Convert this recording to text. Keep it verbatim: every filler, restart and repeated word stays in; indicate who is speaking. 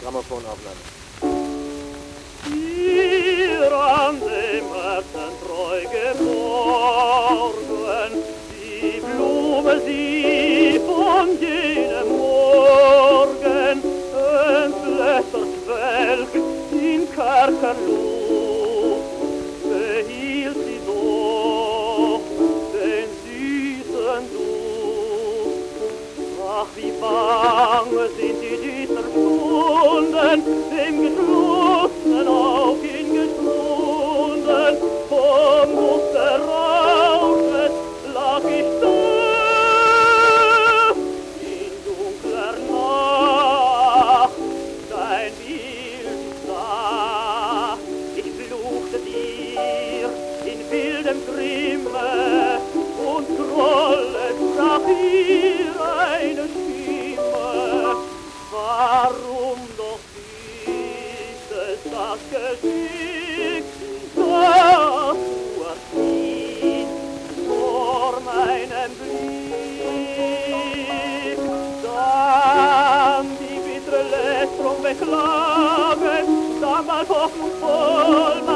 Speaker 1: Grammophonaufnahme.
Speaker 2: Hier an dem Herzen treu geborgen, die Blume sie von jenem Morgen entblättert welk in Kerkerluft, behielt sie doch den süßen Duft. Ach, wie bange sind die düstern Stunden, dem geschlossenen Aug hingeschwunden, vom Duft der Rauschet lag ich da, in dunkler Nacht, dein Bild sah. Ich fluchte dir in wildem Grimme, und Grolle sprach ihr eine Stimme. Warum doch dieses das Geschick, das du erschien vor meinem Blick? Dann die bittere Lästerung beklagen, damals hoffnungsvoll